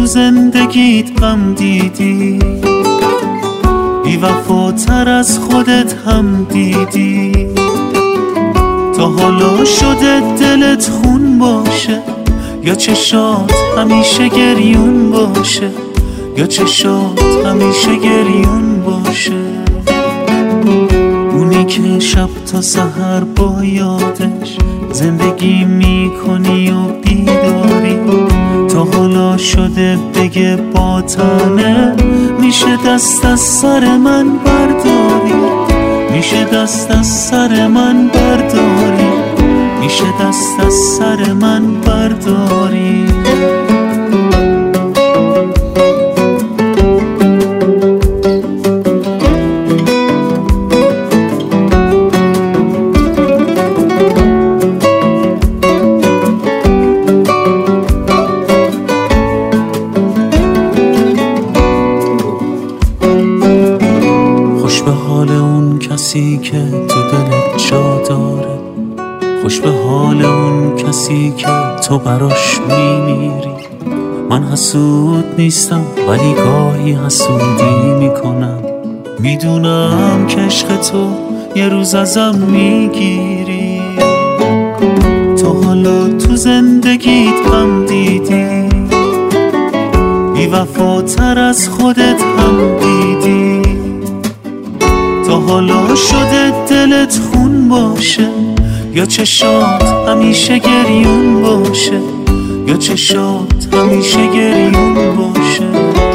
زندگیت غم دیدی، بی وفاتر از خودت هم دیدی. تا حالا شده دلت خون باشه، یا چشات همیشه گریون باشه، یا چشات همیشه گریون باشه. اونی که شب تا سحر با یادش زندگی میکنی و بیداری، تا حالا شده بگه با تنه میشه دست از سر من برداری، میشه دست از سر من برداری، میشه دست از سر من برداری. خوش به حال اون کسی که تو دلت جا داره، خوش به حال اون کسی که تو براش میمیری. من حسود نیستم ولی گاهی حسودی میکنم، میدونم که عشق تو یه روز ازم میگیری. تا حالا تو زندگیت غم دیدی، بی وفاتر از خودت هم دیدی. تا حالا شده دلت خون باشه، یا چشات همیشه گریون باشه، یا چشات همیشه گریون باشه.